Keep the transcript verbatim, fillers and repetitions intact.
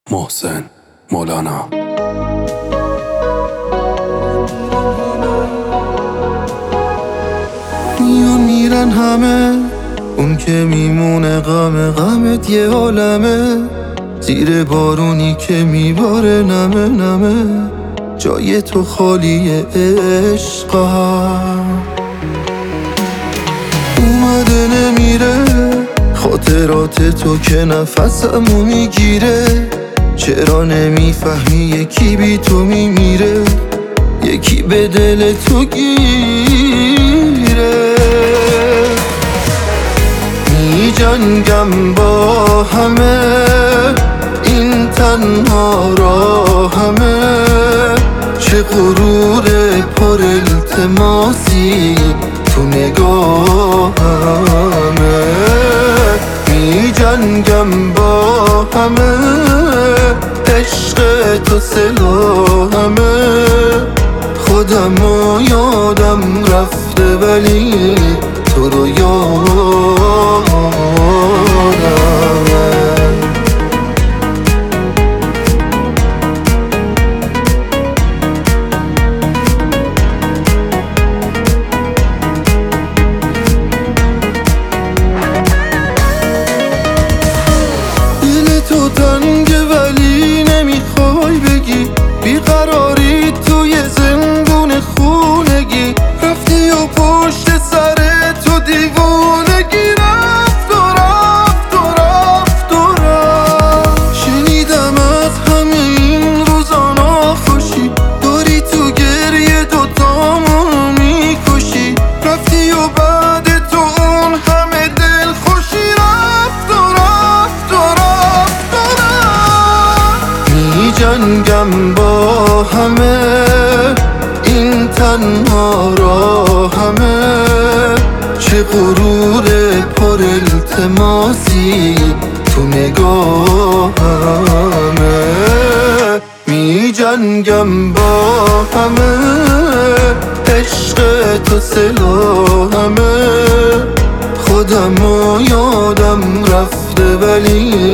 محسن مولانا. میان میرن همه، اون که میمونه غم غمت یه عالمه. زیر بارونی که میباره نمه نمه، جای تو خالی عشقم. اومده نمیره خاطرات تو که نفسمو میگیره. چرا نمیفهمی یکی بی تو میمیره، یکی به دل تو گیره. می جنگم با همه، این تنها راهمه. چه غرور پر التماسی تو نگاهمه. می جنگم با همه، عشق تو سلاحمه. خودمو یادم رفته ولی تو رو یادمه. دل تو تنگه ولی نمیخوای بگی، بیقراری توی زندون خونگی. رفتی و پشت سر تو دیوونگی رفت و رفت و رفت و رفت. شنیدم از همه این روزا ناخوشی، داری تو گریه دوتامونو میکشی. رفتی و بعد تو اون همه دل خوشی رفت و رفت و رفت و رفت. می جنگم با همه، این تنها راهمه. چه غرور پر التماسی تو نگاهمه. می جنگم با همه، عشق تو سلاحمه. خودمو یادم رفته ولی